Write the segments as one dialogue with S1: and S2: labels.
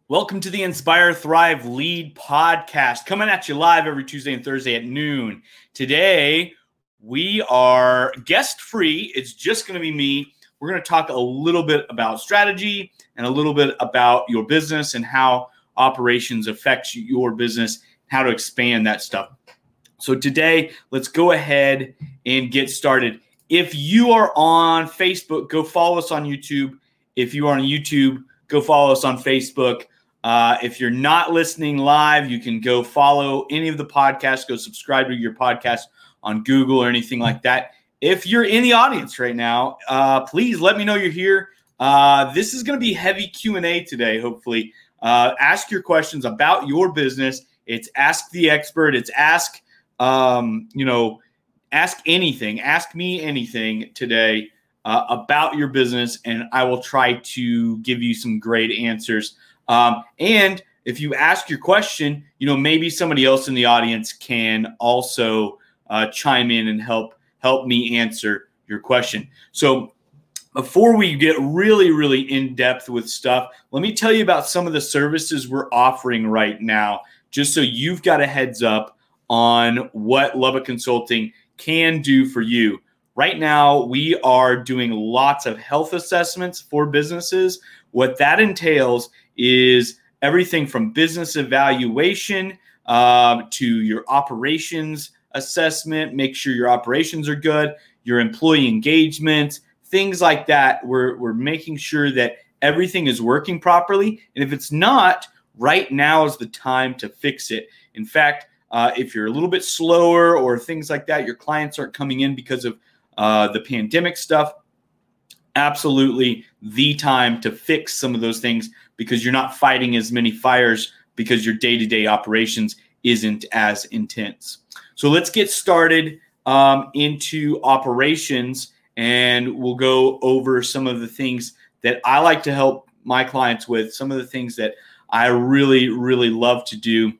S1: Welcome to the Inspire, Thrive, Lead podcast, coming at you live every Tuesday and Thursday at noon. Today, we are guest-free. It's just going to be me. We're going to talk a little bit about strategy and a little bit about your business and how operations affects your business, how to expand that stuff. So today, let's go ahead and get started. If you are on Facebook, go follow us on YouTube. If you are on YouTube, go follow us on Facebook. If you're not listening live, you can go follow any of the podcasts, go subscribe to your podcast on Google or anything like that. If you're in the audience right now, please let me know you're here. This is going to be heavy Q&A today, hopefully. Ask your questions about your business. It's Ask the Expert. It's ask anything. Ask me anything today about your business, and I will try to give you some great answers. And if you ask your question, maybe somebody else in the audience can also chime in and help me answer your question. So before we get really, really in depth with stuff, let me tell you about some of the services we're offering right now, just so you've got a heads up on what Lubbock Consulting can do for you. Right now, we are doing lots of health assessments for businesses. What that entails is everything from business evaluation to your operations assessment, make sure your operations are good, your employee engagement, things like that. We're making sure that everything is working properly. And if it's not, right now is the time to fix it. In fact, if you're a little bit slower or things like that, your clients aren't coming in because of the pandemic stuff, absolutely the time to fix some of those things, because you're not fighting as many fires because your day-to-day operations isn't as intense. So let's get started into operations, and we'll go over some of the things that I like to help my clients with, some of the things that I really, really love to do.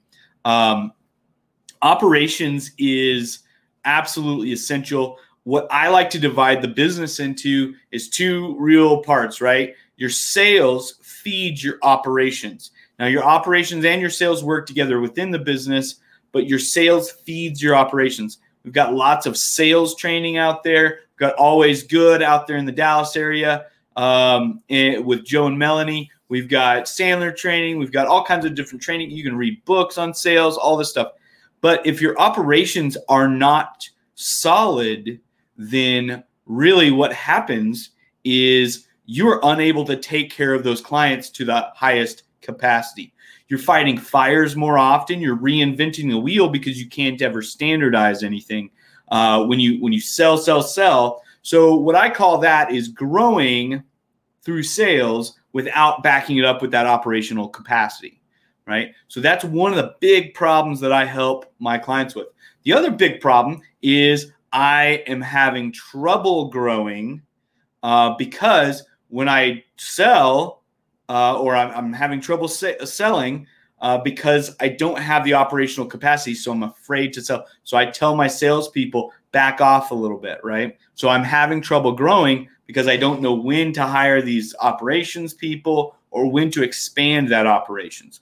S1: Operations is absolutely essential. What I like to divide the business into is two real parts, right? Your sales feeds your operations. Now, your operations and your sales work together within the business, but your sales feeds your operations. We've got lots of sales training out there. We've got Always Good out there in the Dallas area with Joe and Melanie. We've got Sandler training. We've got all kinds of different training. You can read books on sales, all this stuff. But if your operations are not solid, then really what happens is you're unable to take care of those clients to the highest capacity. You're fighting fires more often. You're reinventing the wheel because you can't ever standardize anything when you sell. So what I call that is growing through sales without backing it up with that operational capacity, right? So that's one of the big problems that I help my clients with. The other big problem is I am having trouble growing because when I sell or I'm having trouble selling because I don't have the operational capacity, so I'm afraid to sell. So I tell my salespeople, back off a little bit, right? So I'm having trouble growing because I don't know when to hire these operations people or when to expand that operations.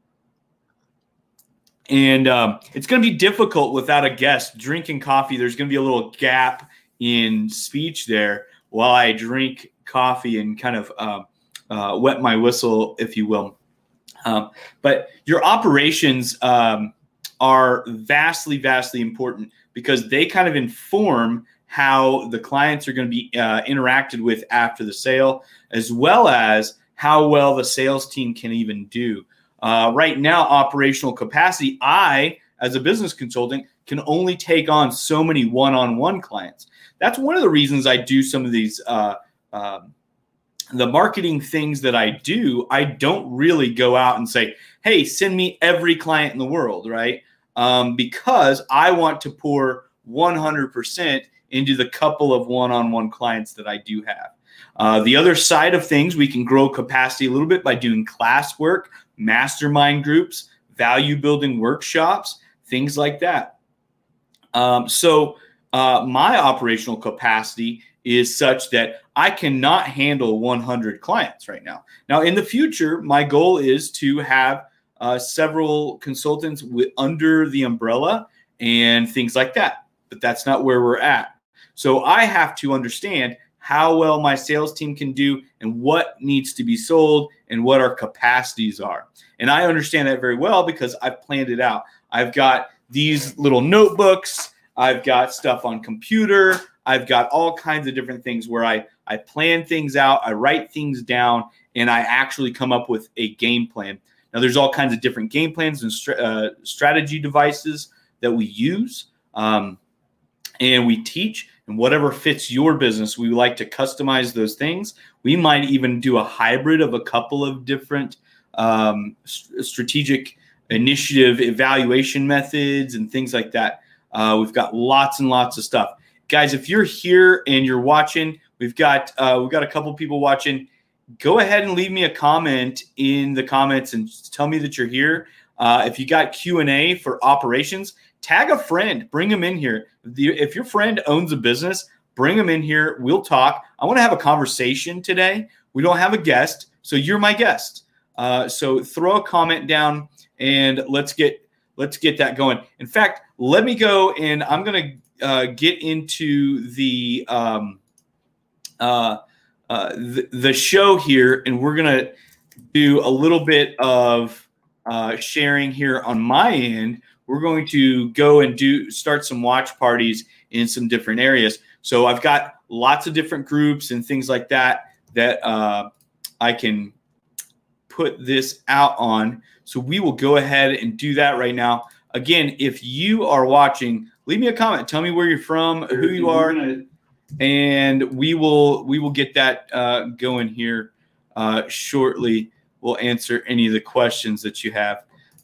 S1: And it's going to be difficult without a guest drinking coffee. There's going to be a little gap in speech there while I drink coffee and kind of wet my whistle, if you will. But your operations are vastly, vastly important because they kind of inform how the clients are going to be interacted with after the sale, as well as how well the sales team can even do. Right now, operational capacity, I, as a business consultant, can only take on so many one-on-one clients. That's one of the reasons I do some of these the marketing things that I do. I don't really go out and say, hey, send me every client in the world, right? Because I want to pour 100% into the couple of one-on-one clients that I do have. The other side of things, we can grow capacity a little bit by doing classwork, mastermind groups, value building workshops, things like that. So my operational capacity is such that I cannot handle 100 clients right now. Now, in the future, my goal is to have several consultants under the umbrella and things like that. But that's not where we're at. So I have to understand how well my sales team can do and what needs to be sold and what our capacities are. And I understand that very well because I've planned it out. I've got these little notebooks. I've got stuff on computer. I've got all kinds of different things where I plan things out, I write things down, and I actually come up with a game plan. Now, there's all kinds of different game plans and strategy devices that we use and we teach. And whatever fits your business, we like to customize those things. We might even do a hybrid of a couple of different strategic initiative evaluation methods and things like that. We've got lots and lots of stuff. Guys, if you're here and you're watching, we've got a couple people watching. Go ahead and leave me a comment in the comments and tell me that you're here. If you got Q&A for operations, tag a friend, bring them in here. If your friend owns a business, bring them in here. We'll talk. I want to have a conversation today. We don't have a guest, so you're my guest. So throw a comment down and let's get that going. In fact, let me go and I'm going to get into the show here, and we're going to do a little bit of sharing here on my end. We're going to go and start some watch parties in some different areas. So I've got lots of different groups and things like that I can put this out on. So we will go ahead and do that right now. Again, if you are watching, leave me a comment. Tell me where you're from, who you are, and we will get that going here shortly. We'll answer any of the questions that you have.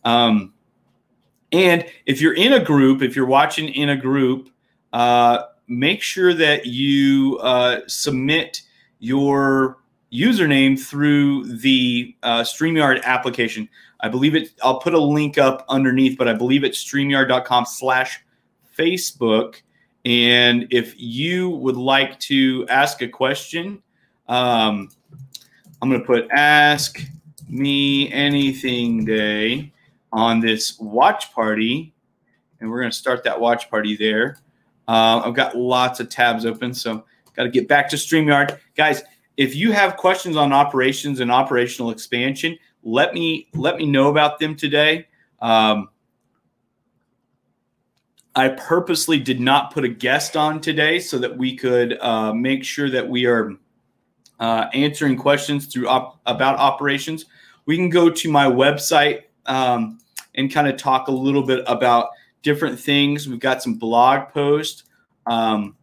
S1: And if you're in a group, if you're watching in a group, make sure that you submit your username through the StreamYard application. I believe I'll put a link up underneath, but I believe it's StreamYard.com/Facebook. And if you would like to ask a question, I'm going to put Ask Me Anything Day on this watch party, and we're going to start that watch party there. I've got lots of tabs open, so got to get back to StreamYard. Guys, if you have questions on operations and operational expansion, let me know about them today. I purposely did not put a guest on today so that we could make sure that we are answering questions about operations. We can go to my website and kind of talk a little bit about different things. We've got some blog posts, and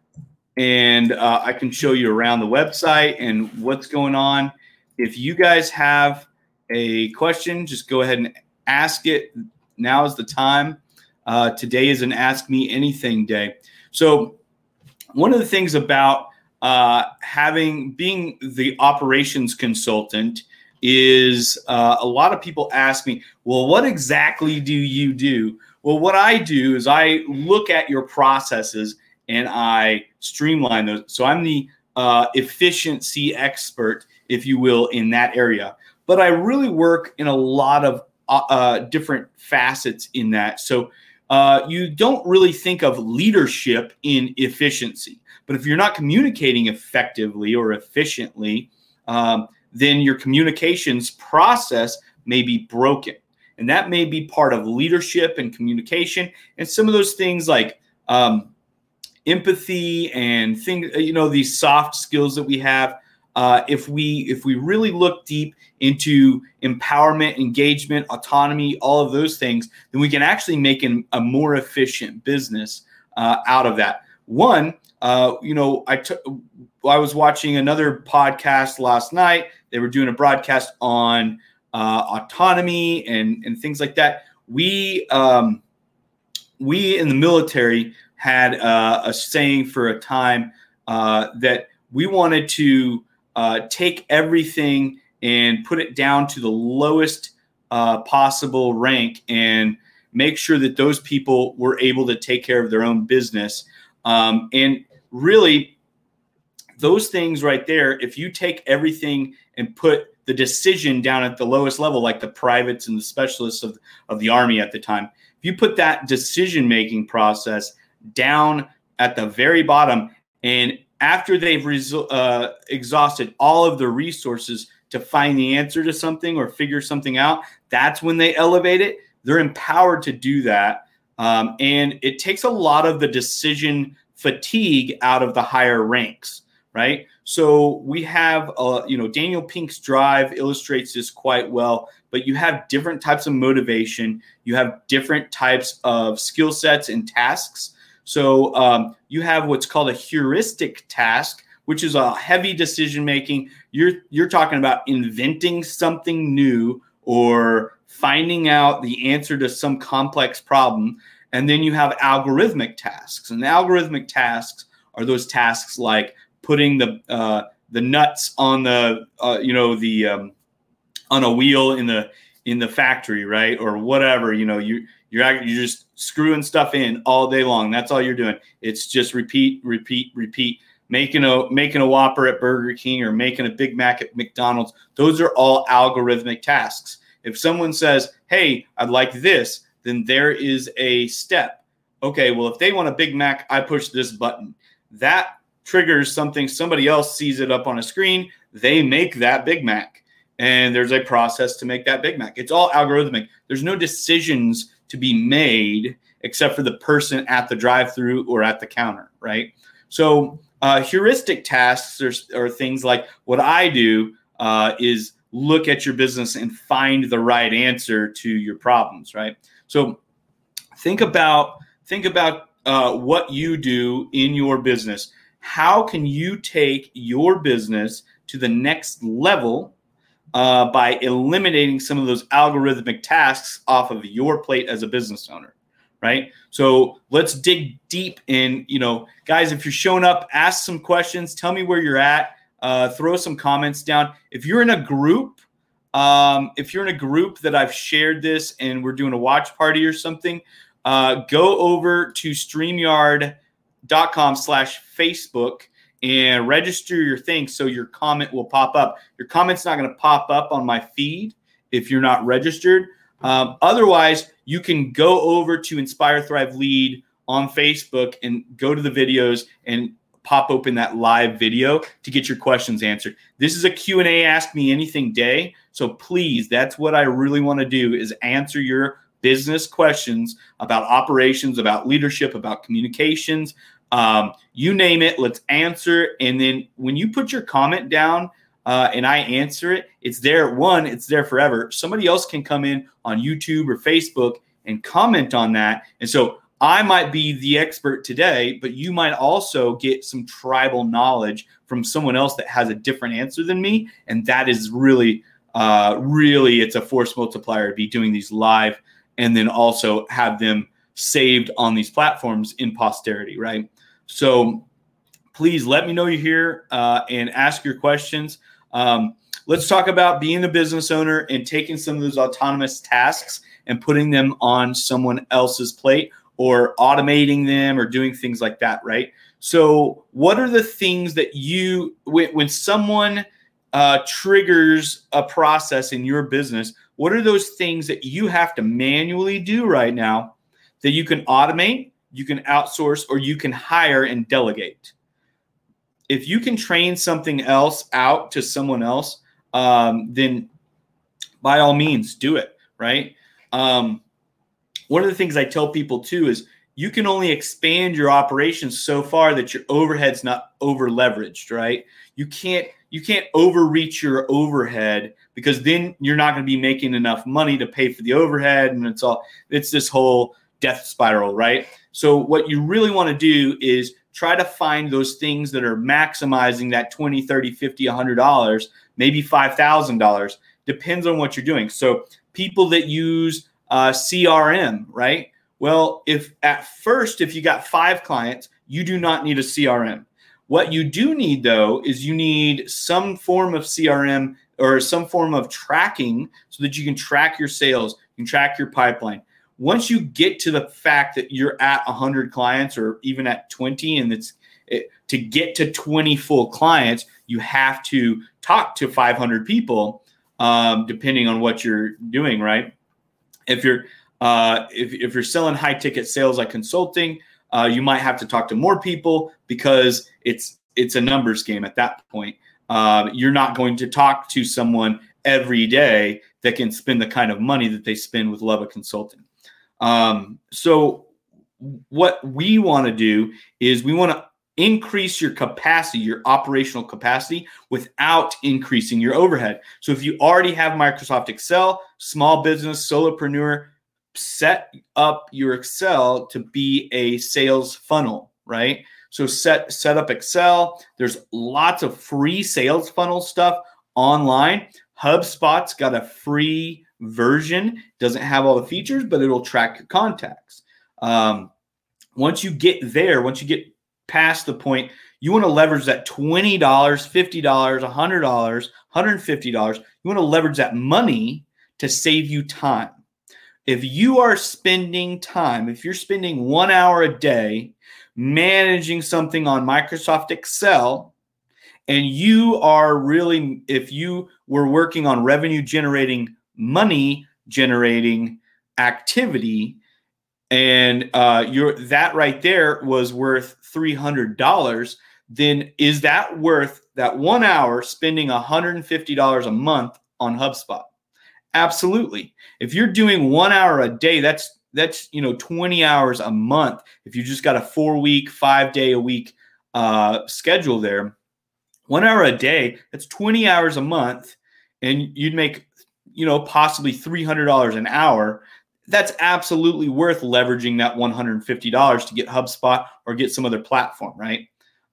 S1: I can show you around the website and what's going on. If you guys have a question, just go ahead and ask it. Now is the time. Today is an Ask Me Anything Day. So one of the things about being the operations consultant is a lot of people ask me, well, what exactly do you do? Well, what I do is I look at your processes and I streamline those. So I'm the efficiency expert, if you will, in that area. But I really work in a lot of different facets in that. So you don't really think of leadership in efficiency. But if you're not communicating effectively or efficiently, then your communications process may be broken. And that may be part of leadership and communication. And some of those things like empathy and things, these soft skills that we have. If we really look deep into empowerment, engagement, autonomy, all of those things, then we can actually make a more efficient business out of that. One, I was watching another podcast last night. They were doing a broadcast on autonomy and things like that. We in the military had a saying for a time that we wanted to take everything and put it down to the lowest possible rank and make sure that those people were able to take care of their own business. And really, those things right there, if you take everything and put the decision down at the lowest level, like the privates and the specialists of the Army at the time, if you put that decision-making process down at the very bottom, and after they've exhausted all of the resources to find the answer to something or figure something out, that's when they elevate it. They're empowered to do that. And it takes a lot of the decision fatigue out of the higher ranks, right? So we have, Daniel Pink's Drive illustrates this quite well, but you have different types of motivation. You have different types of skill sets and tasks. So you have what's called a heuristic task, which is a heavy decision-making. You're talking about inventing something new or finding out the answer to some complex problem. And then you have algorithmic tasks. And the algorithmic tasks are those tasks like putting the nuts on the on a wheel in the factory, right? Or whatever, you're just screwing stuff in all day long. That's all you're doing. It's just repeat. Making a Whopper at Burger King or making a Big Mac at McDonald's. Those are all algorithmic tasks. If someone says, hey, I'd like this, then there is a step. Okay, well, if they want a Big Mac, I push this button. That triggers something. Somebody else sees it up on a screen. They make that Big Mac. And there's a process to make that Big Mac. It's all algorithmic. There's no decisions to be made except for the person at the drive-thru or at the counter, right? So heuristic tasks are things like what I do is look at your business and find the right answer to your problems, right? So think about what you do in your business. How can you take your business to the next level by eliminating some of those algorithmic tasks off of your plate as a business owner, right? So let's dig deep in, guys, if you're showing up, ask some questions, tell me where you're at, throw some comments down. If you're in a group that I've shared this and we're doing a watch party or something, go over to StreamYard.com/Facebook and register your thing so your comment will pop up. Your comment's not going to pop up on my feed if you're not registered. Otherwise, you can go over to Inspire Thrive Lead on Facebook and go to the videos and pop open that live video to get your questions answered. This is a Q&A Ask Me Anything day. So please, that's what I really want to do is answer your business questions about operations, about leadership, about communications. You name it, let's answer. And then when you put your comment down and I answer it, it's there. It's there forever. Somebody else can come in on YouTube or Facebook and comment on that. And so I might be the expert today, but you might also get some tribal knowledge from someone else that has a different answer than me. And that is really, it's a force multiplier to be doing these live and then also have them saved on these platforms in posterity, right? So please let me know you're here and ask your questions. Let's talk about being a business owner and taking some of those autonomous tasks and putting them on someone else's plate or automating them or doing things like that, right? So what are the things that when someone triggers a process in your business, what are those things that you have to manually do right now that you can automate, you can outsource, or you can hire and delegate? If you can train something else out to someone else, then by all means do it, right? One of the things I tell people too is you can only expand your operations so far that your overhead's not over leveraged, right? You can't overreach your overhead because then you're not going to be making enough money to pay for the overhead. And it's this whole death spiral, right? So what you really want to do is try to find those things that are maximizing that $20, $30, $50, $100, maybe $5,000, depends on what you're doing. So people that use CRM, right? Well, if you got 5 clients, you do not need a CRM. What you do need, though, is you need some form of CRM or some form of tracking so that you can track your sales, you can track your pipeline. Once you get to the fact that you're at 100 clients or even at 20, and to get to 20 full clients, you have to talk to 500 people, depending on what you're doing, right? If you're selling high ticket sales like consulting, you might have to talk to more people because it's a numbers game at that point. You're not going to talk to someone every day that can spend the kind of money that they spend with Love of Consulting. So what we want to do is we want to increase your capacity, your operational capacity, without increasing your overhead. So if you already have Microsoft Excel, small business, solopreneur, set up your Excel to be a sales funnel, right? So set up Excel. There's lots of free sales funnel stuff online. HubSpot's got a free version. Doesn't have all the features, but it'll track your contacts. Once you get there, once you get past the point, you want to leverage that $20, $50, $100, $150. You want to leverage that money to save you time. If you are spending time, if you're spending 1 hour a day managing something on Microsoft Excel, and you are really, if you were working on revenue generating, money generating activity, and that right there was worth $300, then is that worth that 1 hour spending $150 a month on HubSpot? Absolutely. If you're doing 1 hour a day, that's 20 hours a month. If you just got a 4-week, 5-day-a-week schedule there, 1 hour a day, that's 20 hours a month, and you'd make possibly $300 an hour. That's absolutely worth leveraging that $150 to get HubSpot or get some other platform, right?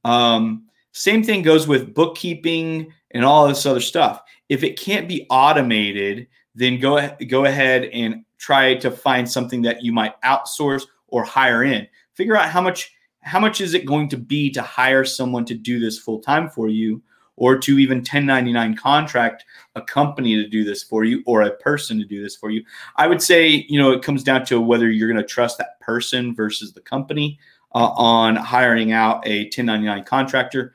S1: Same thing goes with bookkeeping and all this other stuff. If it can't be automated, then go ahead and try to find something that you might outsource or hire in. Figure out how much is it going to be to hire someone to do this full time for you, or to even 1099 contract a company to do this for you, or a person to do this for you. I would say, it comes down to whether you're going to trust that person versus the company on hiring out a 1099 contractor.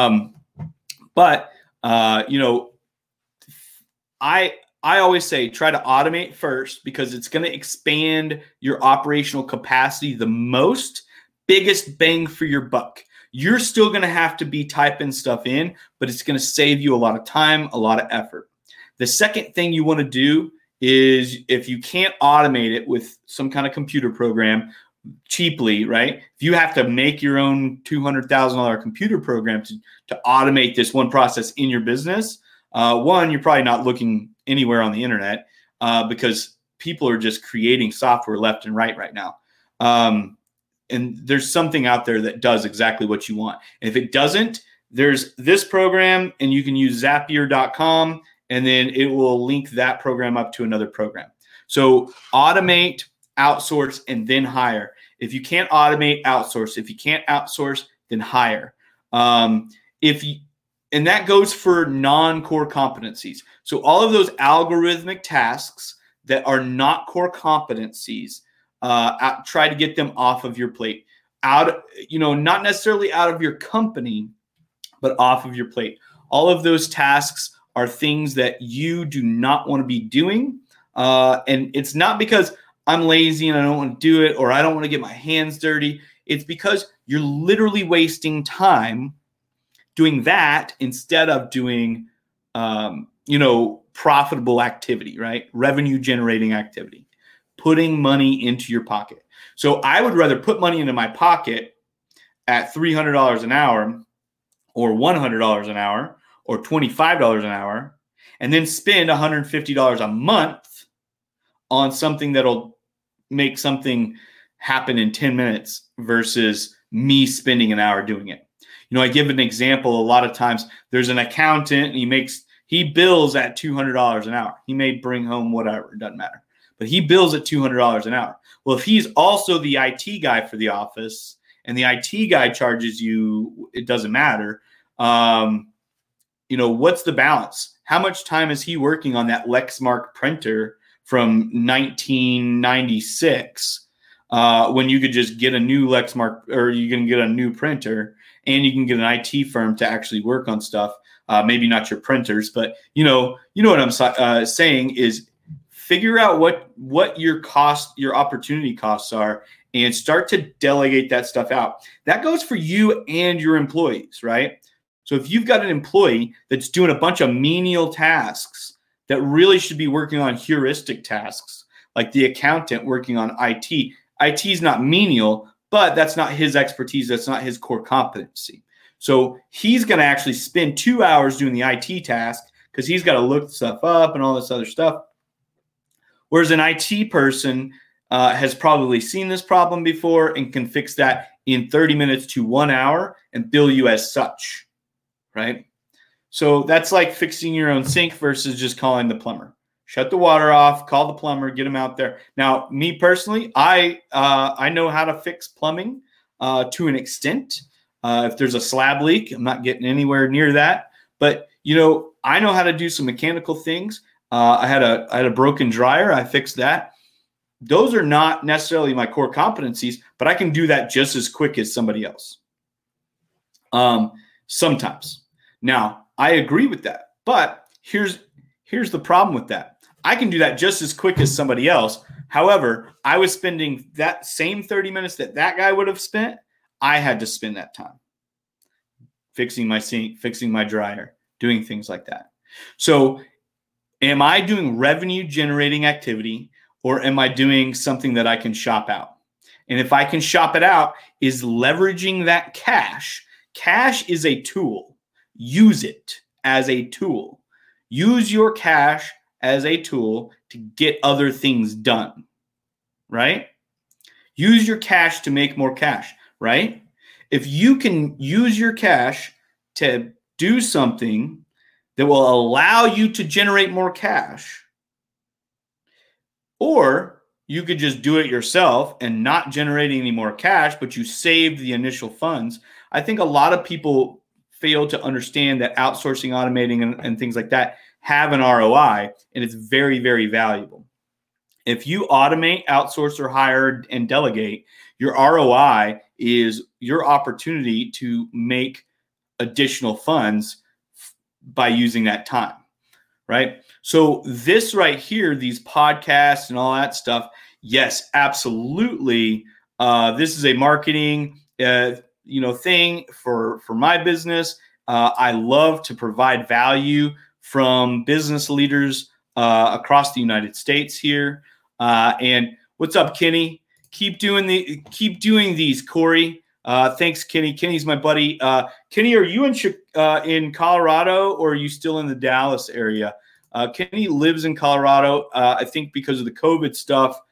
S1: I always say try to automate first, because it's going to expand your operational capacity the most, biggest bang for your buck. You're still going to have to be typing stuff in, but it's going to save you a lot of time, a lot of effort. The second thing you want to do is, if you can't automate it with some kind of computer program cheaply, right? If you have to make your own $200,000 computer program to automate this one process in your business, one, you're probably not looking anywhere on the internet because people are just creating software left and right now. And there's something out there that does exactly what you want. And if it doesn't, there's this program, and you can use Zapier.com, and then it will link that program up to another program. So automate, outsource, and then hire. If you can't automate, outsource. If you can't outsource, then hire. And that goes for non-core competencies. So all of those algorithmic tasks that are not core competencies, try to get them off of your plate, not necessarily out of your company, but off of your plate. All of those tasks are things that you do not want to be doing. And it's not because I'm lazy and I don't want to do it, or I don't want to get my hands dirty. It's because you're literally wasting time doing that instead of doing, profitable activity, right? Revenue generating activity. Putting money into your pocket. So I would rather put money into my pocket at $300 an hour, or $100 an hour, or $25 an hour, and then spend $150 a month on something that'll make something happen in 10 minutes versus me spending an hour doing it. I give an example. A lot of times there's an accountant, and he bills at $200 an hour. He may bring home whatever, it doesn't matter. But he bills at $200 an hour. Well, if he's also the IT guy for the office, and the IT guy charges you, it doesn't matter. What's the balance? How much time is he working on that Lexmark printer from 1996 when you could just get a new Lexmark, or you can get a new printer, and you can get an IT firm to actually work on stuff. Maybe not your printers, but you know what I'm saying is figure out what your opportunity costs are, and start to delegate that stuff out. That goes for you and your employees, right? So if you've got an employee that's doing a bunch of menial tasks that really should be working on heuristic tasks, like the accountant working on IT. IT is not menial, but that's not his expertise. That's not his core competency. So he's going to actually spend 2 hours doing the IT task because he's got to look stuff up and all this other stuff. Whereas an IT person has probably seen this problem before and can fix that in 30 minutes to 1 hour and bill you as such, right? So that's like fixing your own sink versus just calling the plumber. Shut the water off, call the plumber, get him out there. Now, me personally, I know how to fix plumbing to an extent. If there's a slab leak, I'm not getting anywhere near that. But I know how to do some mechanical things. I had a broken dryer. I fixed that. Those are not necessarily my core competencies, but I can do that just as quick as somebody else. Sometimes. Now, I agree with that, but here's the problem with that. I can do that just as quick as somebody else. However, I was spending that same 30 minutes that guy would have spent. I had to spend that time fixing my sink, fixing my dryer, doing things like that. So am I doing revenue generating activity, or am I doing something that I can shop out? And if I can shop it out, is leveraging that cash. Cash is a tool. Use it as a tool. Use your cash as a tool to get other things done, right? Use your cash to make more cash, right? If you can use your cash to do something that will allow you to generate more cash, or you could just do it yourself and not generate any more cash, but you saved the initial funds. I think a lot of people fail to understand that outsourcing, automating, and things like that have an ROI, and it's very, very valuable. If you automate, outsource, or hire and delegate, your ROI is your opportunity to make additional funds by using that time, right? So this right here, these podcasts and all that stuff, yes, absolutely. This is a marketing thing for my business. I love to provide value from business leaders across the United States here. And what's up, Kenny? Keep doing these, Corey. Thanks, Kenny. Kenny's my buddy. Kenny, are you in Colorado, or are you still in the Dallas area? Kenny lives in Colorado. I think because of the COVID stuff,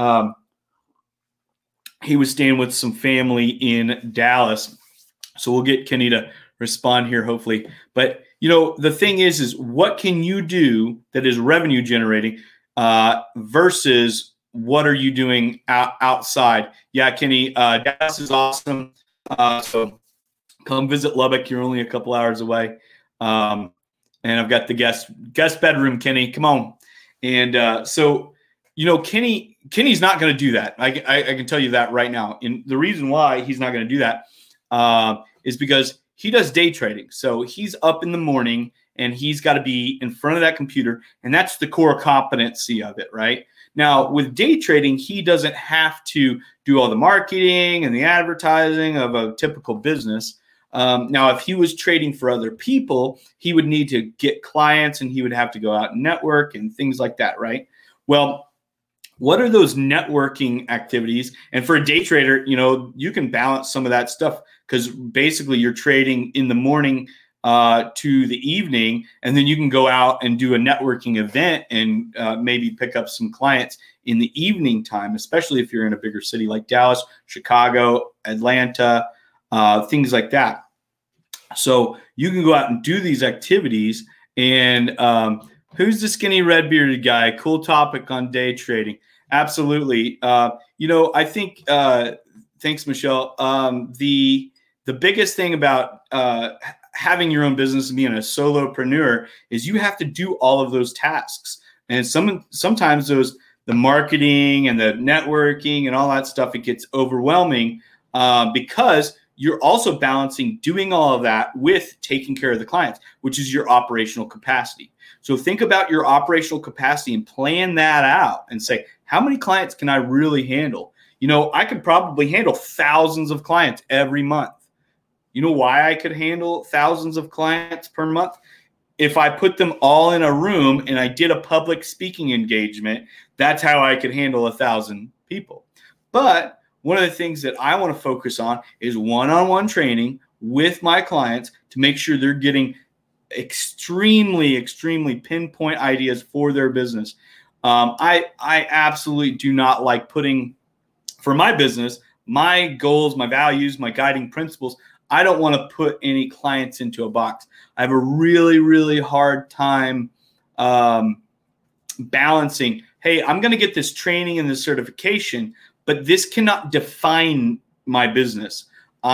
S1: he was staying with some family in Dallas. So we'll get Kenny to respond here, hopefully. But, the thing is what can you do that is revenue generating versus what are you doing outside? Yeah, Kenny, Dallas is awesome. So come visit Lubbock. You're only a couple hours away. And I've got the guest bedroom, Kenny. Come on. And so Kenny's not going to do that. I can tell you that right now. And the reason why he's not going to do that is because he does day trading. So he's up in the morning and he's got to be in front of that computer. And that's the core competency of it, right? Now, with day trading, he doesn't have to do all the marketing and the advertising of a typical business. Now, if he was trading for other people, he would need to get clients and he would have to go out and network and things like that, right? Well, what are those networking activities? And for a day trader, you can balance some of that stuff because basically you're trading in the morning to the evening, and then you can go out and do a networking event and maybe pick up some clients in the evening time, especially if you're in a bigger city like Dallas, Chicago, Atlanta, things like that. So you can go out and do these activities. And who's the skinny red bearded guy? Cool topic on day trading. Absolutely. I think, thanks, Michelle. The biggest thing about having your own business and being a solopreneur is you have to do all of those tasks. And sometimes the marketing and the networking and all that stuff, it gets overwhelming because you're also balancing doing all of that with taking care of the clients, which is your operational capacity. So think about your operational capacity and plan that out and say, how many clients can I really handle? I could probably handle thousands of clients every month. You know why I could handle thousands of clients per month? If I put them all in a room and I did a public speaking engagement, that's how I could handle 1,000 people. But one of the things that I want to focus on is one-on-one training with my clients to make sure they're getting extremely, extremely pinpoint ideas for their business. I absolutely do not like putting, for my business, my goals, my values, my guiding principles, I don't want to put any clients into a box. I have a really, really hard time balancing, hey, I'm going to get this training and this certification, but this cannot define my business.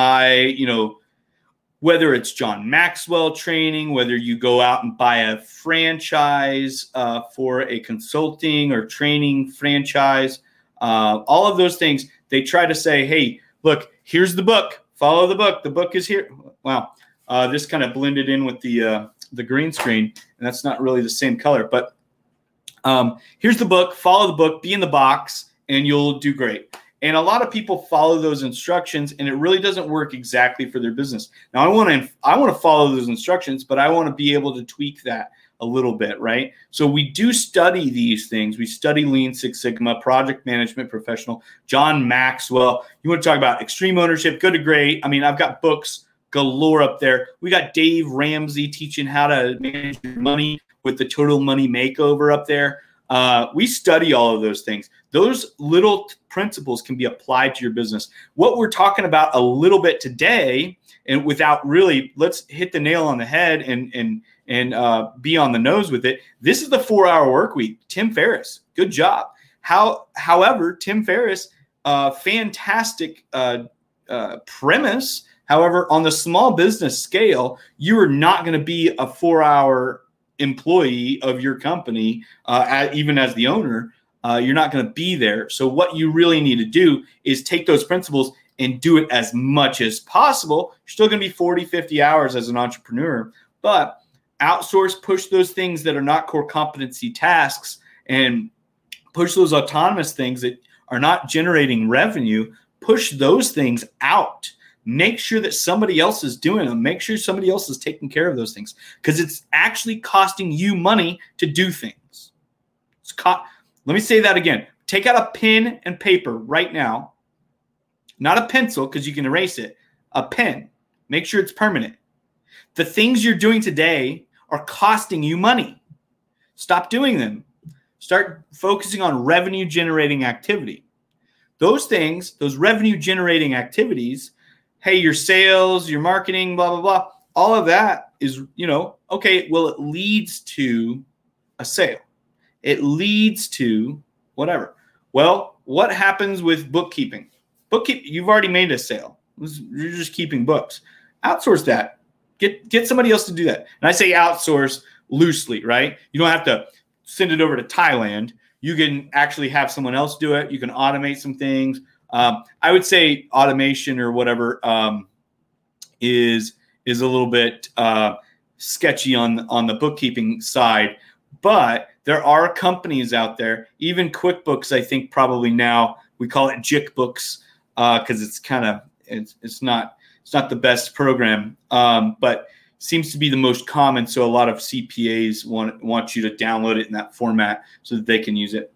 S1: Whether it's John Maxwell training, whether you go out and buy a franchise for a consulting or training franchise, all of those things, they try to say, hey, look, here's the book. Follow the book. The book is here. Wow. This kind of blended in with the green screen, and that's not really the same color. But here's the book. Follow the book. Be in the box, and you'll do great. And a lot of people follow those instructions, and it really doesn't work exactly for their business. Now, I want to follow those instructions, but I want to be able to tweak that a little bit, right? So we do study these things. We study Lean Six Sigma, project management professional, John Maxwell. You want to talk about extreme ownership, good to great. I mean, I've got books galore up there. We got Dave Ramsey teaching how to manage your money with the Total Money Makeover up there. We study all of those things. Those little principles can be applied to your business. What we're talking about a little bit today, and without really, let's hit the nail on the head and be on the nose with it. This is the 4-hour work week. Tim Ferriss, good job. However, Tim Ferriss, fantastic premise. However, on the small business scale, you are not going to be a 4-hour employee of your company, even as the owner. You're not going to be there. So what you really need to do is take those principles and do it as much as possible. You're still going to be 40, 50 hours as an entrepreneur, but outsource, push those things that are not core competency tasks and push those autonomous things that are not generating revenue, push those things out. Make sure that somebody else is doing them. Make sure somebody else is taking care of those things because it's actually costing you money to do things. Let me say that again. Take out a pen and paper right now. Not a pencil because you can erase it. A pen. Make sure it's permanent. The things you're doing today are costing you money. Stop doing them. Start focusing on revenue generating activity. Those things, those revenue generating activities, hey, your sales, your marketing, blah, blah, blah, all of that is, okay, well, it leads to a sale. It leads to whatever. Well, what happens with bookkeeping? You've already made a sale. You're just keeping books. Outsource that. Get somebody else to do that. And I say outsource loosely, right? You don't have to send it over to Thailand. You can actually have someone else do it. You can automate some things. I would say automation or whatever is a little bit sketchy on the bookkeeping side, but there are companies out there, even QuickBooks. I think probably now we call it JICBooks because it's not the best program, but seems to be the most common. So a lot of CPAs want you to download it in that format so that they can use it.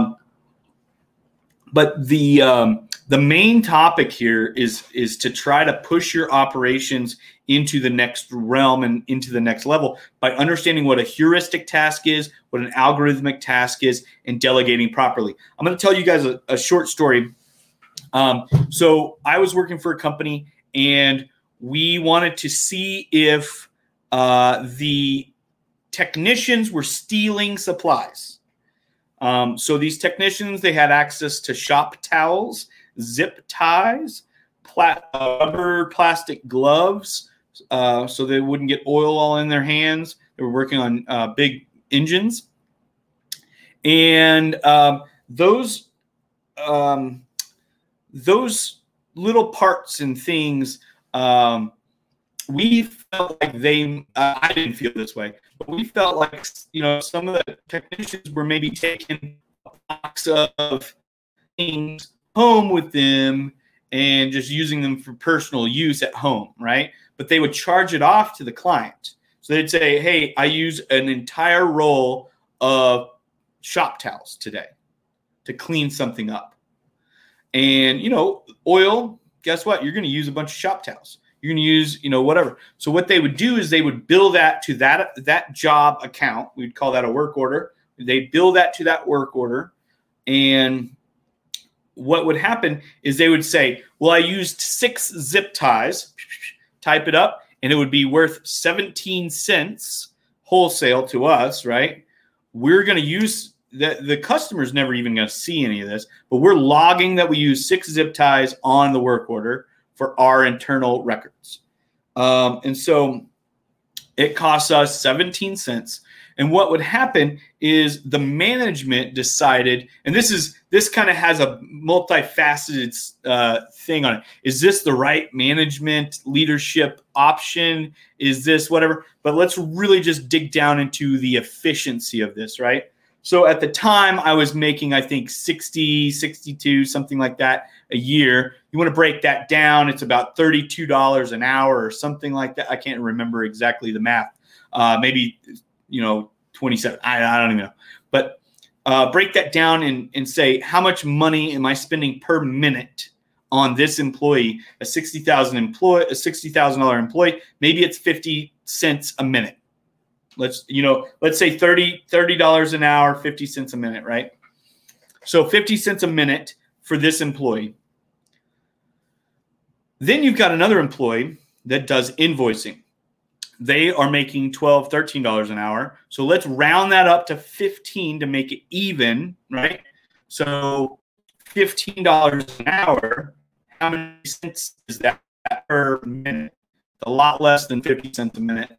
S1: But the main topic here is to try to push your operations into the next realm and into the next level by understanding what a heuristic task is, what an algorithmic task is, and delegating properly. I'm going to tell you guys a short story. So I was working for a company, and we wanted to see if the technicians were stealing supplies. So these technicians, they had access to shop towels, zip ties, rubber plastic gloves, so they wouldn't get oil all in their hands. They were working on big engines. And those little parts and things we felt like I didn't feel this way, but we felt like, some of the technicians were maybe taking a box of things home with them and just using them for personal use at home, right? But they would charge it off to the client. So they'd say, hey, I use an entire roll of shop towels today to clean something up. And, oil, guess what? You're going to use a bunch of shop towels. You're going to use, whatever. So what they would do is they would bill that to that job account. We'd call that a work order. They bill that to that work order. And what would happen is they would say, well, I used 6 zip ties, type it up, and it would be worth 17 cents wholesale to us, right? We're going to use the customer's never even going to see any of this, but we're logging that we use 6 zip ties on the work order for our internal records. And so it costs us 17 cents. And what would happen is the management decided, and this kind of has a multifaceted thing on it. Is this the right management leadership option? Is this whatever? But let's really just dig down into the efficiency of this, right? So at the time I was making, I think 60, 62, something like that a year. You want to break that down. It's about $32 an hour or something like that. I can't remember exactly the math. Maybe, 27. I don't even know. But break that down and say, how much money am I spending per minute on this employee? A $60,000 employee. Maybe it's 50 cents a minute. Let's say $30 an hour, 50 cents a minute, right? So 50 cents a minute for this employee. Then you've got another employee that does invoicing. They are making $12, $13 an hour. So let's round that up to 15 to make it even, right? So $15 an hour, how many cents is that per minute? A lot less than 50 cents a minute.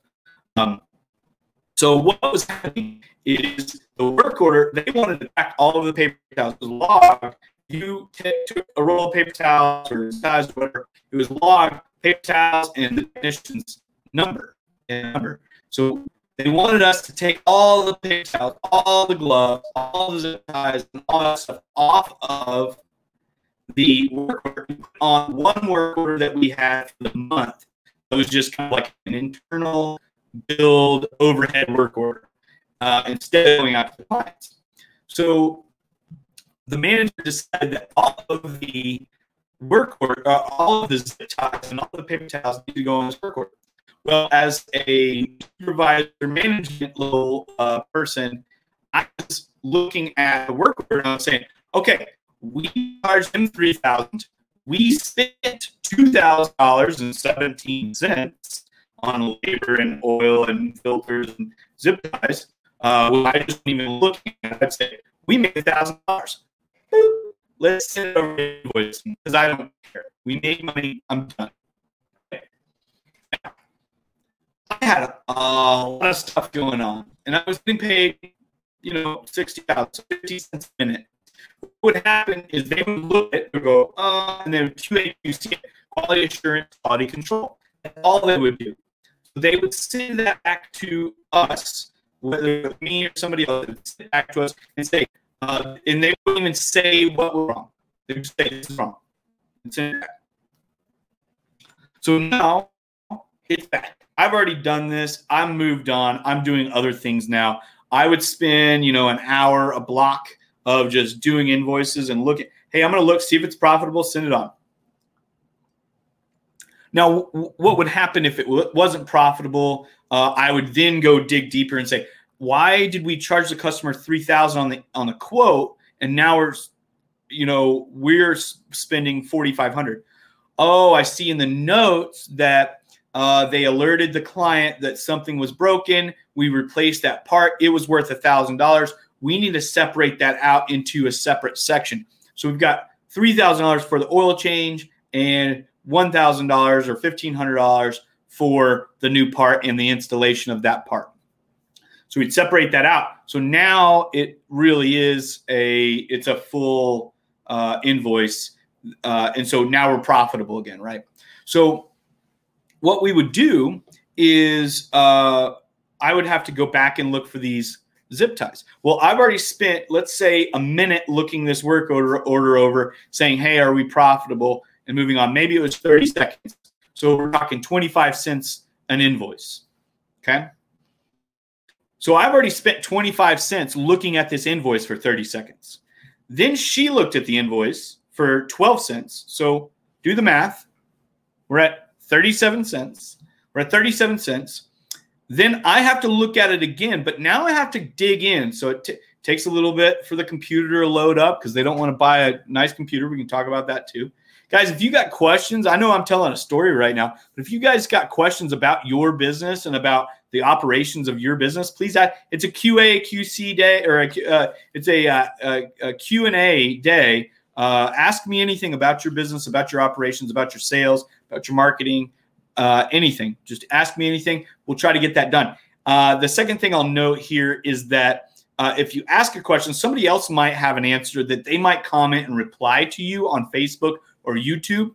S1: So what was happening is the work order, they wanted to track all of the paper towels. It was logged. You took a roll of paper towels or size, whatever. It was logged, paper towels, and the technician's number. So they wanted us to take all the paper towels, all the gloves, all the zip ties, and all that stuff off of the work order and put on one work order that we had for the month. It was just kind of like an internal build overhead work order instead of going out to the clients. So the manager decided that all of the work order, all of the zip ties and all the paper towels need to go on this work order. Well, as a supervisor management level person, I was looking at the work order and I was saying, okay, we charged him $3,000. We spent $2,000.17 on labor and oil and filters and zip ties. I just even looking at it, I'd say, we made $1,000. Let's send it over to invoice because I don't care. We made money. I'm done. I had a lot of stuff going on, and I was getting paid, $60, 50 cents a minute. What would happen is they would look at it and go, and then QA/QC, quality assurance, quality control. That's all they would do. So they would send that back to us, whether it was me or somebody else, would send it back to us and say, and they wouldn't even say what was wrong. They would say this is wrong and send it back. So now it's back. I've already done this. I'm moved on. I'm doing other things now. I would spend, an hour, a block of just doing invoices and looking. Hey, I'm going to look, see if it's profitable, send it on. Now, what would happen if it wasn't profitable? I would then go dig deeper and say, why did we charge the customer $3,000 on the quote, and now we're spending $4,500? Oh, I see in the notes that they alerted the client that something was broken. We replaced that part. It was worth $1,000. We need to separate that out into a separate section. So we've got $3,000 for the oil change and $1,000 or $1,500 for the new part and the installation of that part. So we'd separate that out. So now it really is it's a full invoice. And so now we're profitable again, right? So what we would do is I would have to go back and look for these zip ties. Well, I've already spent, let's say, a minute looking this work order over, saying, hey, are we profitable? And moving on. Maybe it was 30 seconds. So we're talking 25 cents an invoice. Okay. So I've already spent 25 cents looking at this invoice for 30 seconds. Then she looked at the invoice for 12 cents. So do the math. We're at 37 cents. We're at 37 cents. Then I have to look at it again, but now I have to dig in. So it takes a little bit for the computer to load up because they don't want to buy a nice computer. We can talk about that too. Guys, if you got questions, I know I'm telling a story right now, but if you guys got questions about your business and about the operations of your business, please ask. It's a QA, QC day, or it's a Q&A day. Ask me anything about your business, about your operations, about your sales, about your marketing, anything. Just ask me anything. We'll try to get that done. The second thing I'll note here is that if you ask a question, somebody else might have an answer that they might comment and reply to you on Facebook or YouTube.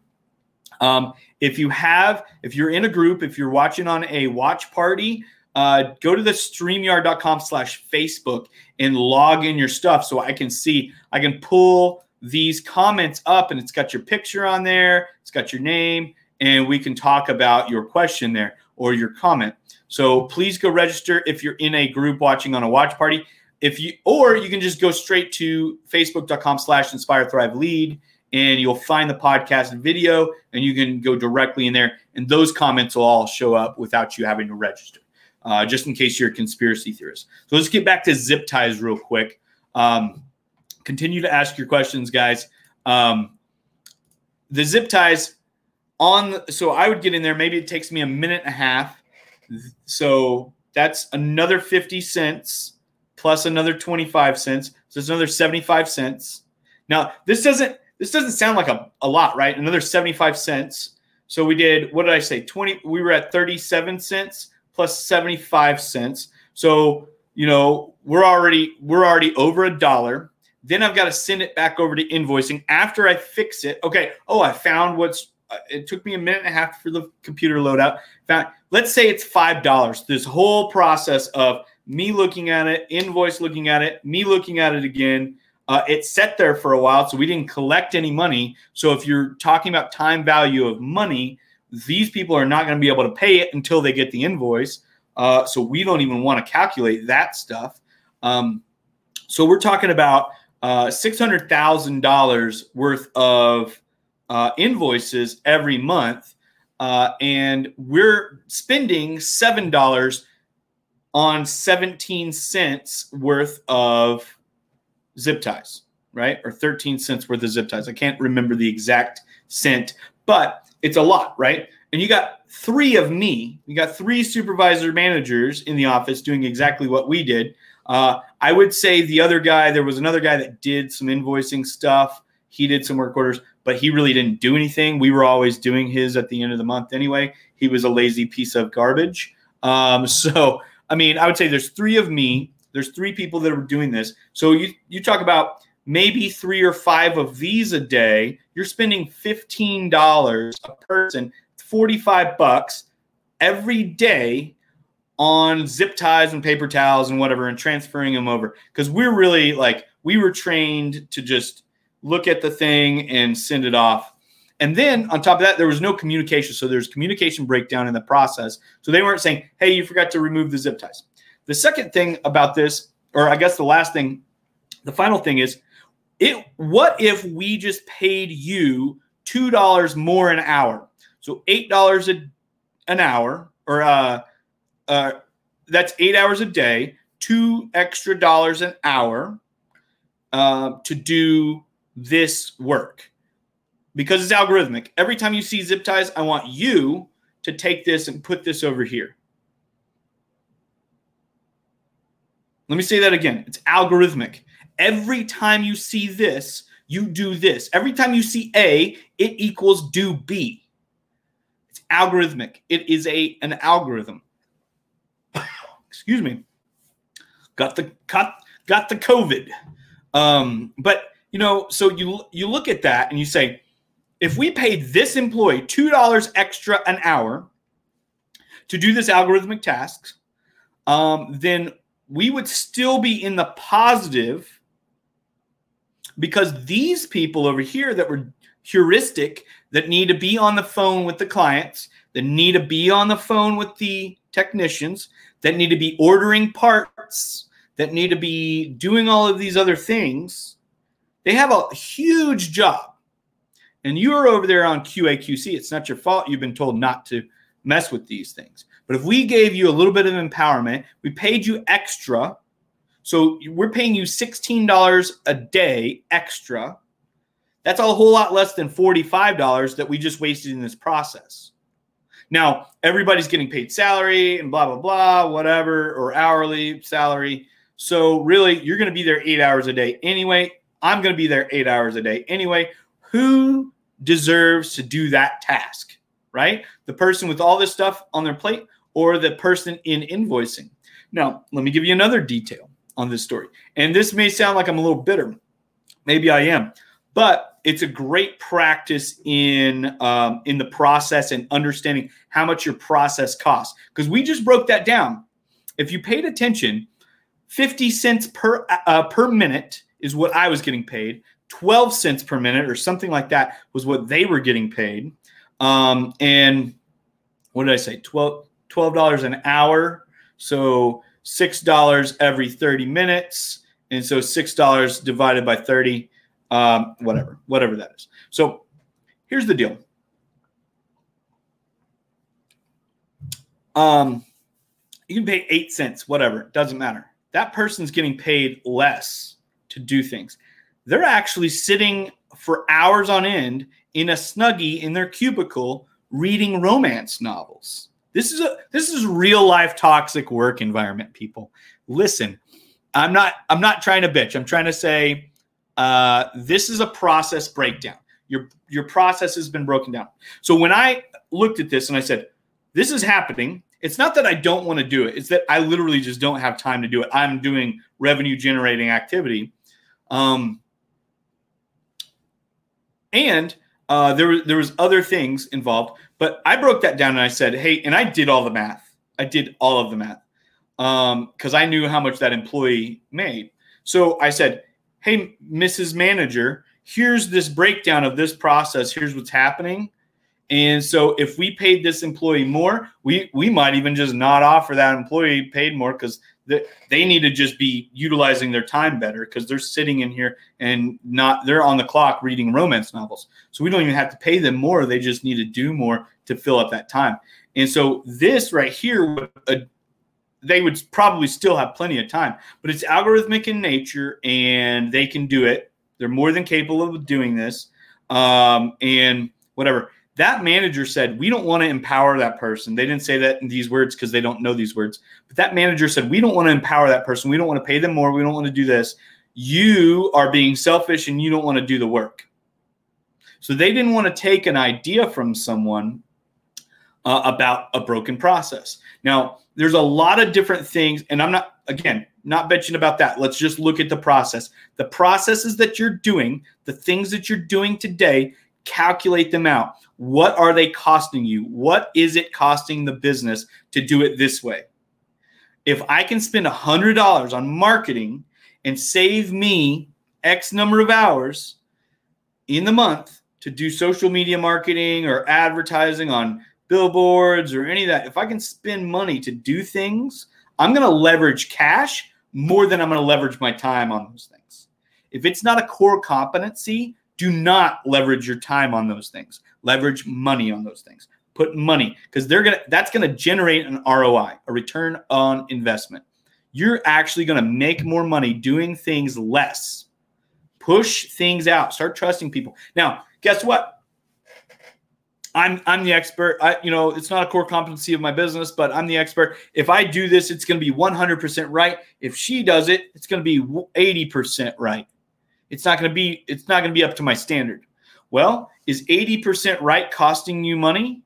S1: If you're in a group, if you're watching on a watch party, go to the StreamYard.com/Facebook and log in your stuff so I can pull these comments up, and it's got your picture on there, it's got your name, and we can talk about your question there or your comment. So please go register if you're in a group watching on a watch party. Or you can just go straight to Facebook.com/InspireThriveLead, and you'll find the podcast video, and you can go directly in there, and those comments will all show up without you having to register, just in case you're a conspiracy theorist. So let's get back to zip ties real quick. Continue to ask your questions, guys. The zip ties so I would get in there. Maybe it takes me a minute and a half. So that's another 50 cents plus another 25 cents. So it's another 75 cents. Now, this doesn't sound like a lot, right? Another 75 cents. So we did, what did I say? We were at 37 cents plus 75 cents. So, we're already over $1. Then I've got to send it back over to invoicing after I fix it. Okay. Oh, I found it took me a minute and a half for the computer to load out. Let's say it's $5. This whole process of me looking at it, invoice looking at it, me looking at it again. It sat there for a while, so we didn't collect any money. So if you're talking about time value of money, these people are not going to be able to pay it until they get the invoice. So we don't even want to calculate that stuff. So we're talking about $600,000 worth of invoices every month, and we're spending $7 on 17 cents worth of zip ties, right? Or 13 cents worth of zip ties. I can't remember the exact cent, but it's a lot, right? And you got 3 of me. You got 3 supervisor managers in the office doing exactly what we did. I would say there was another guy that did some invoicing stuff. He did some work orders, but he really didn't do anything. We were always doing his at the end of the month anyway. He was a lazy piece of garbage. I would say there's 3 of me. There's 3 people that are doing this. So you talk about maybe 3 or 5 of these a day. You're spending $15 a person, $45 every day on zip ties and paper towels and whatever, and transferring them over. Because we're really we were trained to just look at the thing and send it off. And then on top of that, there was no communication. So there's communication breakdown in the process. So they weren't saying, hey, you forgot to remove the zip ties. The second thing about this, or I guess the final thing is, what if we just paid you $2 more an hour? So $8 an hour, or that's 8 hours a day, $2 extra an hour to do this work. Because it's algorithmic. Every time you see zip ties, I want you to take this and put this over here. Let me say that again. It's algorithmic. Every time you see this, you do this. Every time you see A, it equals do B. It's algorithmic. It is an algorithm. Excuse me. Got the COVID. So you look at that and you say, if we paid this employee $2 extra an hour, to do this algorithmic tasks, then we would still be in the positive, because these people over here that were heuristic, that need to be on the phone with the clients, that need to be on the phone with the technicians, that need to be ordering parts, that need to be doing all of these other things, they have a huge job. And you are over there on QA/QC. It's not your fault. You've been told not to mess with these things. But if we gave you a little bit of empowerment, we paid you extra. So we're paying you $16 a day extra. That's a whole lot less than $45 that we just wasted in this process. Now, everybody's getting paid salary and blah, blah, blah, whatever, or hourly salary. So really, you're going to be there 8 hours a day anyway. I'm going to be there 8 hours a day anyway. Who deserves to do that task, right? The person with all this stuff on their plate or the person in invoicing? Now, let me give you another detail on this story. And this may sound like I'm a little bitter. Maybe I am. But it's a great practice in the process and understanding how much your process costs. Because we just broke that down. If you paid attention, 50 cents per minute is what I was getting paid. 12 cents per minute or something like that was what they were getting paid. And what did I say? $12 an hour. So $6 every 30 minutes. And so $6 divided by 30, whatever that is. So here's the deal. You can pay 8 cents, whatever. It doesn't matter. That person's getting paid less to do things. They're actually sitting for hours on end in a Snuggie in their cubicle reading romance novels. This is real life toxic work environment, people. Listen, I'm not trying to bitch. I'm trying to say this is a process breakdown. Your process has been broken down. So when I looked at this and I said, this is happening, it's not that I don't want to do it. It's that I literally just don't have time to do it. I'm doing revenue generating activity. And there was other things involved, but I broke that down and I said, hey, and I did all the math. I did all of the math because I knew how much that employee made. So I said, hey, Mrs. Manager, here's this breakdown of this process. Here's what's happening. And so if we paid this employee more, we might even just not offer that employee paid more because they need to just be utilizing their time better because they're sitting in here and they're on the clock reading romance novels. So we don't even have to pay them more. They just need to do more to fill up that time. And so this right here, they would probably still have plenty of time, but it's algorithmic in nature and they can do it. They're more than capable of doing this. And whatever. That manager said, we don't want to empower that person. They didn't say that in these words because they don't know these words. But that manager said, we don't want to empower that person. We don't want to pay them more. We don't want to do this. You are being selfish and you don't want to do the work. So they didn't want to take an idea from someone about a broken process. Now, there's a lot of different things, and I'm not bitching about that. Let's just look at the process. The processes that you're doing, the things that you're doing today, calculate them out. What are they costing you? What is it costing the business to do it this way? If I can spend $100 on marketing and save me X number of hours in the month to do social media marketing or advertising on billboards or any of that, if I can spend money to do things, I'm going to leverage cash more than I'm going to leverage my time on those things. If it's not a core competency, do not leverage your time on those things. Leverage money on those things. Put money because that's going to generate an ROI, a return on investment. You're actually going to make more money doing things less. Push things out. Start trusting people. Now, guess what? I'm the expert. It's not a core competency of my business, but I'm the expert. If I do this, it's going to be 100% right. If she does it, it's going to be 80% right. It's not going to be up to my standard. Well, is 80% right costing you money?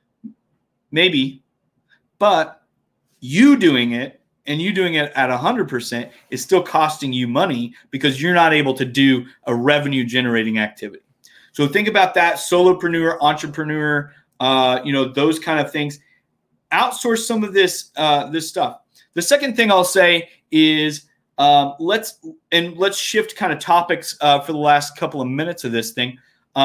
S1: Maybe. But you doing it and you doing it at 100% is still costing you money because you're not able to do a revenue generating activity. So think about that, solopreneur, entrepreneur, those kind of things. outsource some of this stuff. The second thing I'll say is let's shift kind of topics for the last couple of minutes of this thing.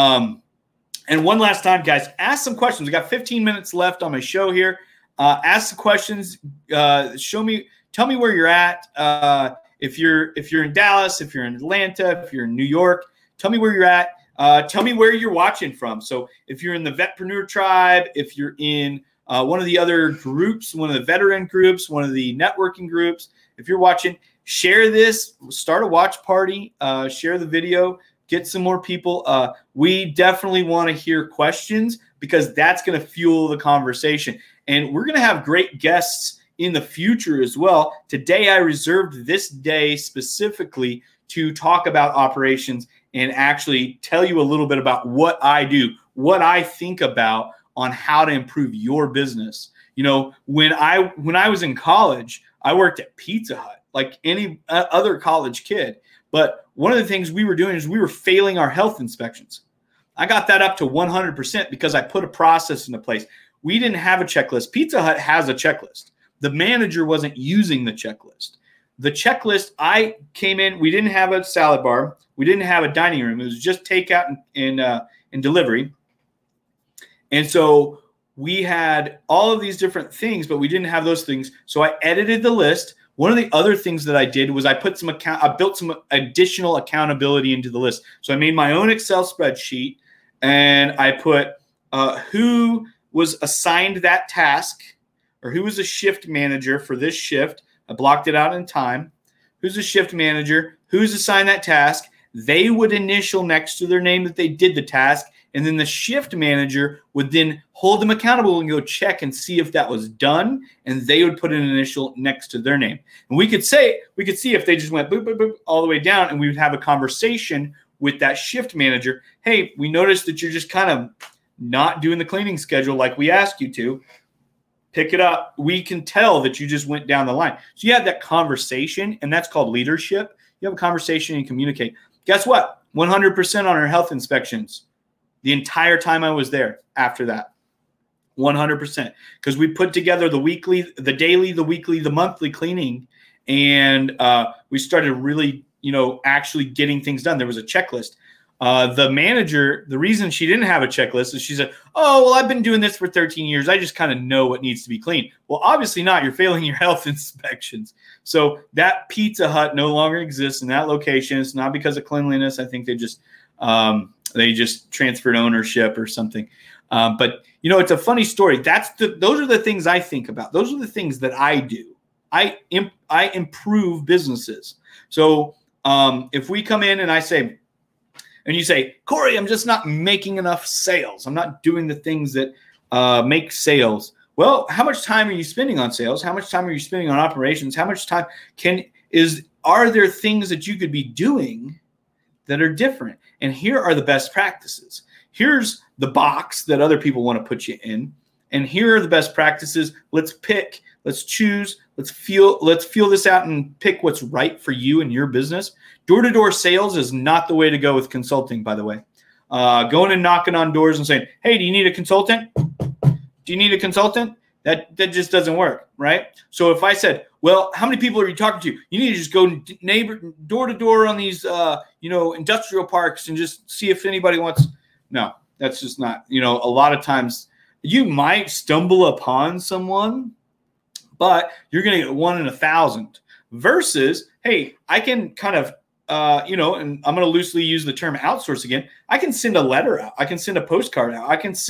S1: And one last time, guys, ask some questions. We got 15 minutes left on my show here. Ask some questions. Tell me where you're at. If you're in Dallas, if you're in Atlanta, if you're in New York, tell me where you're at. Tell me where you're watching from. So if you're in the Vetpreneur Tribe, if you're in one of the other groups, one of the veteran groups, one of the networking groups, if you're watching, share this, start a watch party, share the video, get some more people. We definitely want to hear questions because that's going to fuel the conversation. And we're going to have great guests in the future as well. Today, I reserved this day specifically to talk about operations and actually tell you a little bit about what I do, what I think about on how to improve your business. You know, when I was in college, I worked at Pizza Hut like any other college kid. But one of the things we were doing is we were failing our health inspections. I got that up to 100% because I put a process into place. We didn't have a checklist. Pizza Hut has a checklist. The manager wasn't using the checklist. The checklist, I came in, we didn't have a salad bar. We didn't have a dining room. It was just takeout and delivery. And so we had all of these different things, but we didn't have those things. So I edited the list. One of the other things that I did was I built some additional accountability into the list. So I made my own Excel spreadsheet and I put who was assigned that task or who was a shift manager for this shift. I blocked it out in time. Who's a shift manager? Who's assigned that task? They would initial next to their name that they did the task. And then the shift manager would then hold them accountable and go check and see if that was done. And they would put an initial next to their name. And we could see if they just went boop, boop, boop, all the way down. And we would have a conversation with that shift manager. Hey, we noticed that you're just kind of not doing the cleaning schedule like we asked you to. Pick it up. We can tell that you just went down the line. So you have that conversation, and that's called leadership. You have a conversation and communicate. Guess what? 100% on our health inspections. The entire time I was there after that, 100%. Because we put together the weekly, the daily, the weekly, the monthly cleaning, and we started really, actually getting things done. There was a checklist. The manager, the reason she didn't have a checklist is she said, oh, well, I've been doing this for 13 years. I just kind of know what needs to be cleaned. Well, obviously not. You're failing your health inspections. So that Pizza Hut no longer exists in that location. It's not because of cleanliness. I think they just transferred ownership or something. But it's a funny story. Those are the things I think about. Those are the things that I do. I improve businesses. So if we come in and I say, and you say, Corey, I'm just not making enough sales. I'm not doing the things that make sales. Well, how much time are you spending on sales? How much time are you spending on operations? How much time are there things that you could be doing that are different? And here are the best practices. Here's the box that other people want to put you in. And here are the best practices. Let's pick, let's choose, let's feel this out and pick what's right for you and your business. Door-to-door sales is not the way to go with consulting, by the way. Going and knocking on doors and saying, hey, do you need a consultant? Do you need a consultant? That just doesn't work, right? So if I said, well, how many people are you talking to? You need to just go door to door on these, industrial parks and just see if anybody wants. No, that's just not, a lot of times you might stumble upon someone, but you're going to get 1 in 1,000 versus, hey, I can kind of, and I'm going to loosely use the term outsource again. I can send a letter out. I can send a postcard out. I can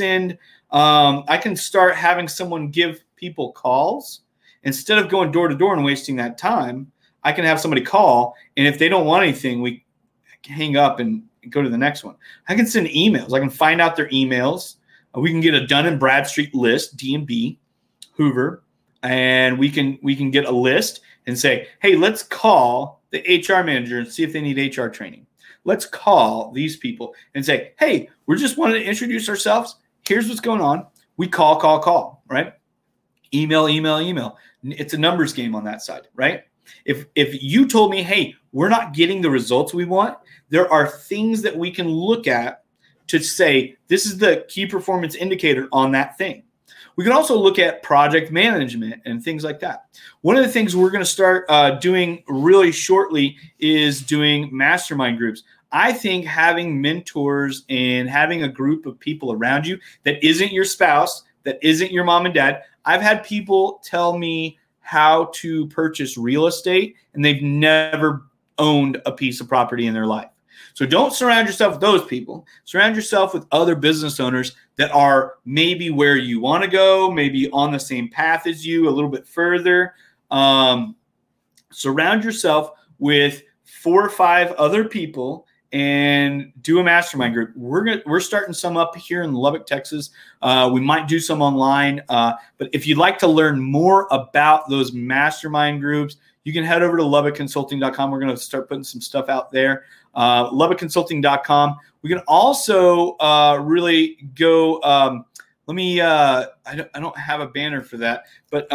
S1: start having someone give people calls instead of going door to door and wasting that time. I can have somebody call, and if they don't want anything, we hang up and go to the next one. I can send emails. I can find out their emails. We can get a Dun & Bradstreet list, D&B, Hoover, and we can get a list and say, hey, let's call the HR manager and see if they need HR training. Let's call these people and say, hey, we're just wanting to introduce ourselves. Here's what's going on. We call, right? Email. It's a numbers game on that side, right? If you told me, hey, we're not getting the results we want, there are things that we can look at to say, this is the key performance indicator on that thing. We can also look at project management and things like that. One of the things we're going to start doing really shortly is doing mastermind groups. I think having mentors and having a group of people around you that isn't your spouse, that isn't your mom and dad. I've had people tell me how to purchase real estate, and they've never owned a piece of property in their life. So don't surround yourself with those people. Surround yourself with other business owners that are maybe where you want to go, maybe on the same path as you, a little bit further. Surround yourself with 4 or 5 other people and do a mastermind group. We're starting some up here in Lubbock, Texas. We might do some online. But if you'd like to learn more about those mastermind groups, you can head over to LubbockConsulting.com. We're going to start putting some stuff out there. LubbockConsulting.com. We can also really go. Let me. I don't have a banner for that, but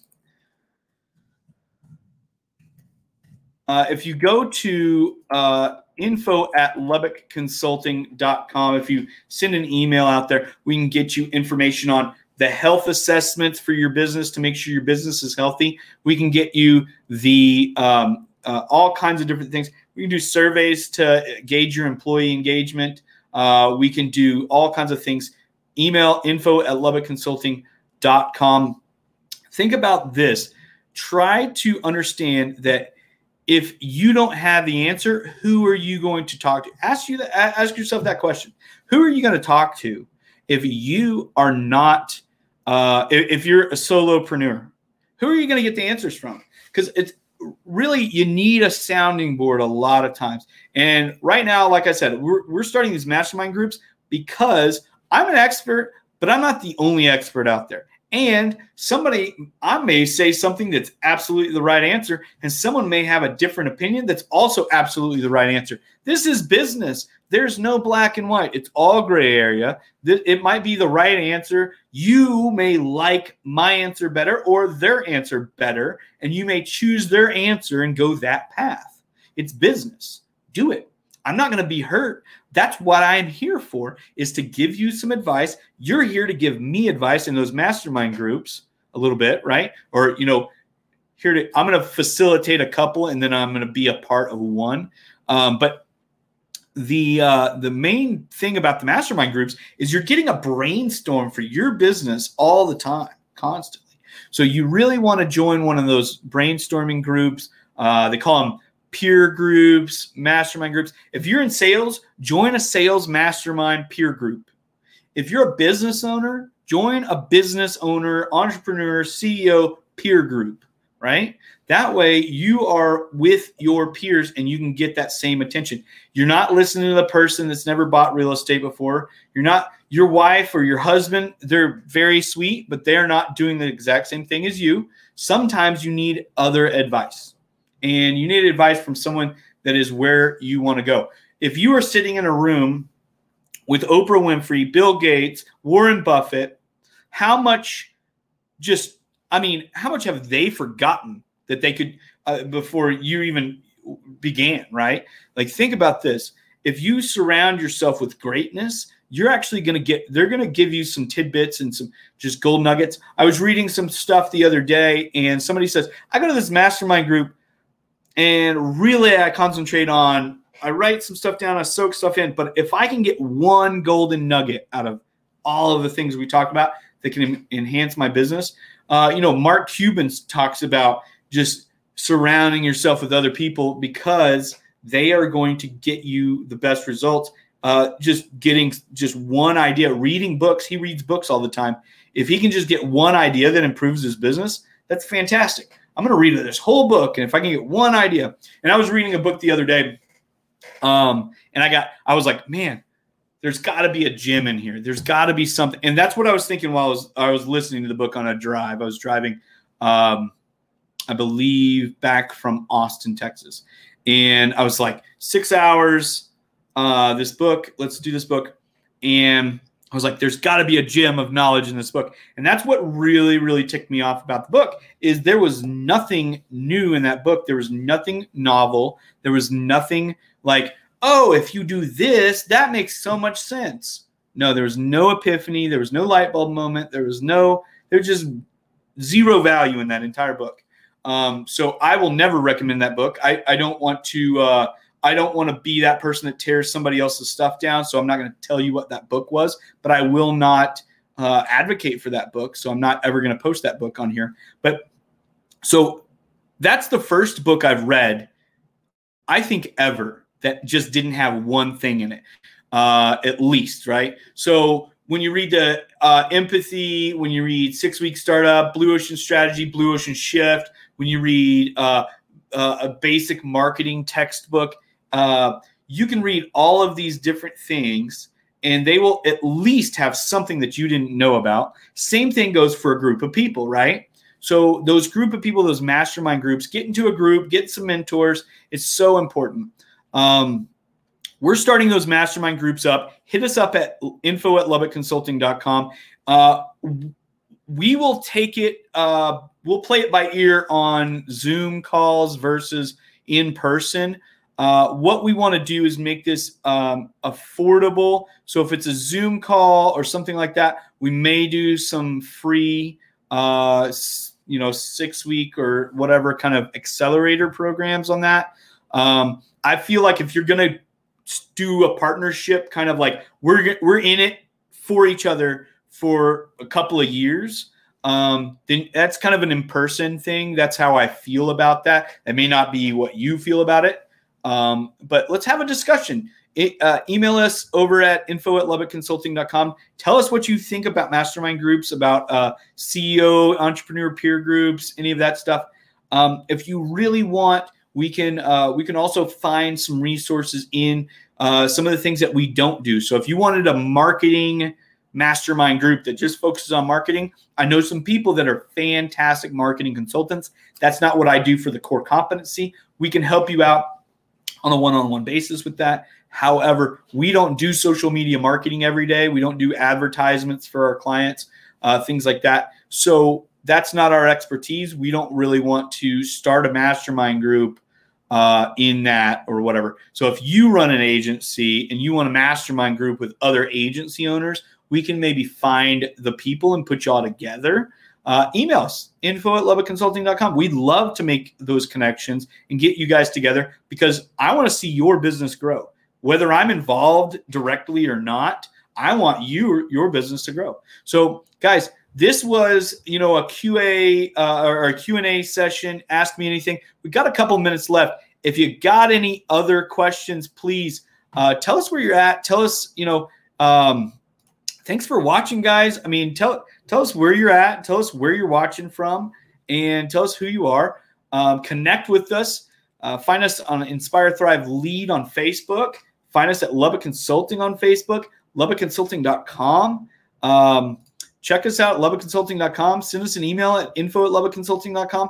S1: if you go to info@LubbockConsulting.com, if you send an email out there, we can get you information on the health assessments for your business to make sure your business is healthy. We can get you the all kinds of different things. We can do surveys to gauge your employee engagement. We can do all kinds of things. Email info@LubbockConsulting.com. Think about this. Try to understand that if you don't have the answer, who are you going to talk to? Ask yourself that question. Who are you going to talk to if you are not, if you're a solopreneur? Who are you going to get the answers from? Because it's really, you need a sounding board a lot of times. And right now, like I said, we're starting these mastermind groups because I'm an expert, but I'm not the only expert out there. And I may say something that's absolutely the right answer, and someone may have a different opinion that's also absolutely the right answer. This is business. There's no black and white. It's all gray area. It might be the right answer. You may like my answer better or their answer better, and you may choose their answer and go that path. It's business. Do it. I'm not going to be hurt. That's what I'm here for, is to give you some advice. You're here to give me advice in those mastermind groups a little bit, right? Or, I'm going to facilitate a couple, and then I'm going to be a part of one. But the main thing about the mastermind groups is you're getting a brainstorm for your business all the time, constantly. So you really want to join one of those brainstorming groups. They call them peer groups, mastermind groups. If you're in sales, join a sales mastermind peer group. If you're a business owner, join a business owner, entrepreneur, CEO peer group, right? That way you are with your peers and you can get that same attention. You're not listening to the person that's never bought real estate before. You're not your wife or your husband. They're very sweet, but they're not doing the exact same thing as you. Sometimes you need other advice. And you need advice from someone that is where you want to go. If you are sitting in a room with Oprah Winfrey, Bill Gates, Warren Buffett, how much have they forgotten that they could before you even began, right? Like, think about this. If you surround yourself with greatness, you're actually they're going to give you some tidbits and some just gold nuggets. I was reading some stuff the other day, and somebody says, I go to this mastermind group, and really, I write some stuff down, I soak stuff in. But if I can get one golden nugget out of all of the things we talked about that can enhance my business, Mark Cuban talks about just surrounding yourself with other people because they are going to get you the best results. Just getting just one idea, reading books. He reads books all the time. If he can just get one idea that improves his business, that's fantastic. I'm going to read this whole book, and if I can get one idea. And I was reading a book the other day, and I was like, man, there's got to be a gem in here. There's got to be something. And that's what I was thinking while I was listening to the book on a drive. I was driving, I believe, back from Austin, Texas. And I was like, 6 hours, this book, let's do this book. And I was like, there's got to be a gem of knowledge in this book. And that's what really, really ticked me off about the book, is there was nothing new in that book. There was nothing novel. There was nothing like, oh, if you do this, that makes so much sense. No, there was no epiphany. There was no light bulb moment. There was no There's just zero value in that entire book. So I will never recommend that book. I don't want to. I don't want to be that person that tears somebody else's stuff down. So I'm not going to tell you what that book was, but I will not advocate for that book. So I'm not ever going to post that book on here. But so that's the first book I've read, I think, ever that just didn't have one thing in it, at least, right? So when you read the Empathy, when you read 6-Week Startup, Blue Ocean Strategy, Blue Ocean Shift, when you read a basic marketing textbook, you can read all of these different things, and they will at least have something that you didn't know about. Same thing goes for a group of people, right? So those group of people, those mastermind groups, get into a group, get some mentors. It's so important. We're starting those mastermind groups up. Hit us up at info@lubbockconsulting.com. We will take it. We'll play it by ear on Zoom calls versus in person. What we want to do is make this affordable. So if it's a Zoom call or something like that, we may do some free, 6-week or whatever kind of accelerator programs on that. I feel like if you're going to do a partnership, kind of like we're in it for each other for a couple of years, then that's kind of an in-person thing. That's how I feel about that. It may not be what you feel about it. But let's have a discussion. Email us over at info@lubbockconsulting.com. Tell us what you think about mastermind groups, about CEO, entrepreneur peer groups, any of that stuff. If you really want, we can also find some resources in some of the things that we don't do. So if you wanted a marketing mastermind group that just focuses on marketing, I know some people that are fantastic marketing consultants. That's not what I do for the core competency. We can help you out on a one-on-one basis with that. However, we don't do social media marketing every day. We don't do advertisements for our clients, things like that. So that's not our expertise. We don't really want to start a mastermind group in that or whatever. So if you run an agency and you want a mastermind group with other agency owners, we can maybe find the people and put you all together. Email us, info@lubbockconsulting.com. We'd love to make those connections and get you guys together because I want to see your business grow. Whether I'm involved directly or not, I want your business to grow. So guys, this was, a QA or a Q&A session. Ask me anything. We got a couple minutes left. If you got any other questions, please tell us where you're at. Tell us, thanks for watching, guys. I mean, tell us where you're at. Tell us where you're watching from, and tell us who you are. Connect with us. Find us on Inspire Thrive Lead on Facebook. Find us at Lubbock Consulting on Facebook, lubbockconsulting.com. Check us out, lubbockconsulting.com. Send us an email at info@lubbockconsulting.com.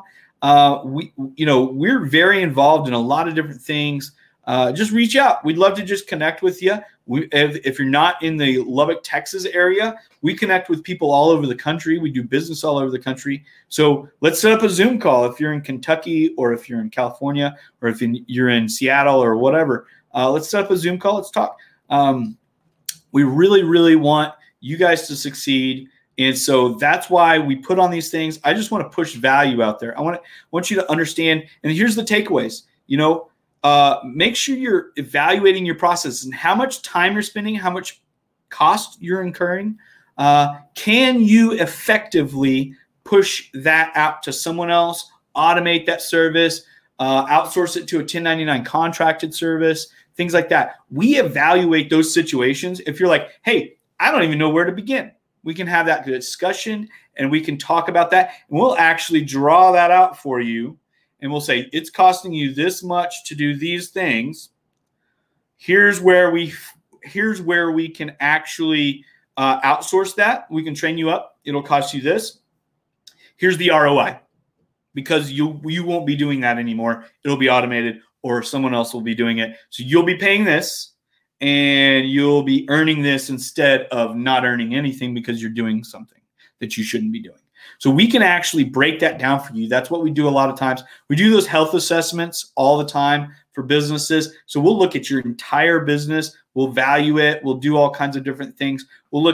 S1: We're very involved in a lot of different things. Just reach out. We'd love to just connect with you. If you're not in the Lubbock, Texas area, we connect with people all over the country. We do business all over the country. So let's set up a Zoom call if you're in Kentucky or if you're in California or if you're in Seattle or whatever. Let's set up a Zoom call. Let's talk. We really, really want you guys to succeed. And so that's why we put on these things. I just want to push value out there. I want you to understand. And here's the takeaways. Make sure you're evaluating your process and how much time you're spending, how much cost you're incurring. Can you effectively push that out to someone else, automate that service, outsource it to a 1099 contracted service, things like that. We evaluate those situations. If you're like, hey, I don't even know where to begin, we can have that discussion and we can talk about that. And we'll actually draw that out for you. And we'll say, it's costing you this much to do these things. Here's where we can actually outsource that. We can train you up. It'll cost you this. Here's the ROI, because you won't be doing that anymore. It'll be automated or someone else will be doing it. So you'll be paying this and you'll be earning this instead of not earning anything because you're doing something that you shouldn't be doing. So we can actually break that down for you. That's what we do a lot of times. We do those health assessments all the time for businesses. So we'll look at your entire business. We'll value it. We'll do all kinds of different things. We'll look at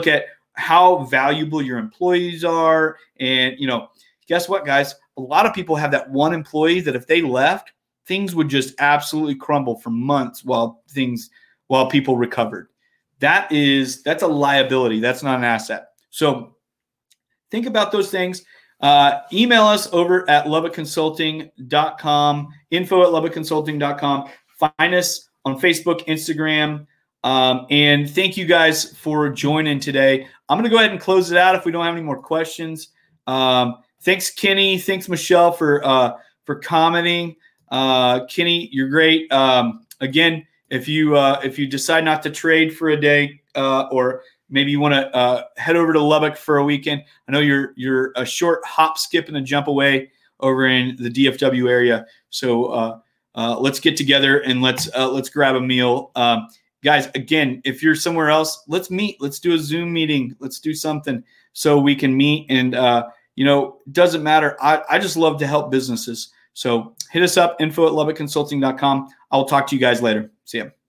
S1: how valuable your employees are. And, guess what, guys? A lot of people have that one employee that if they left, things would just absolutely crumble for months while people recovered. That's a liability. That's not an asset. So think about those things. Email us over at lubbockconsulting.com, info@lubbockconsulting.com. Find us on Facebook, Instagram. And thank you guys for joining today. I'm going to go ahead and close it out if we don't have any more questions. Thanks, Kenny. Thanks, Michelle, for commenting. Kenny, you're great. Again, if you decide not to trade for a day, or maybe you want to head over to Lubbock for a weekend, I know you're a short hop, skip, and a jump away over in the DFW area. So let's get together and let's grab a meal. Guys, again, if you're somewhere else, let's meet. Let's do a Zoom meeting. Let's do something so we can meet. And, it doesn't matter. I just love to help businesses. So hit us up, info@lubbockconsulting.com. I will talk to you guys later. See ya.